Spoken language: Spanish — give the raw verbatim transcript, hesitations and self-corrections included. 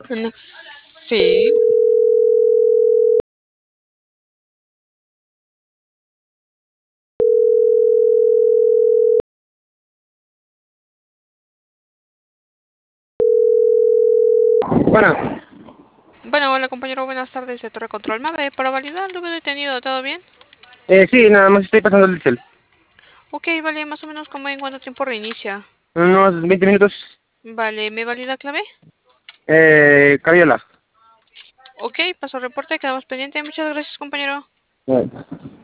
No. Sí. Bueno, Bueno, hola compañero, buenas tardes de Torre Control Mave. Para validar lo que he detenido, ¿todo bien? eh, sí, nada más estoy pasando el cel. Ok, vale, más o menos como en cuánto tiempo reinicia. Unos veinte minutos. Vale, ¿me valida clave? Eh, Caviola. Ok, paso reporte, quedamos pendiente. Muchas gracias, compañero. Bueno.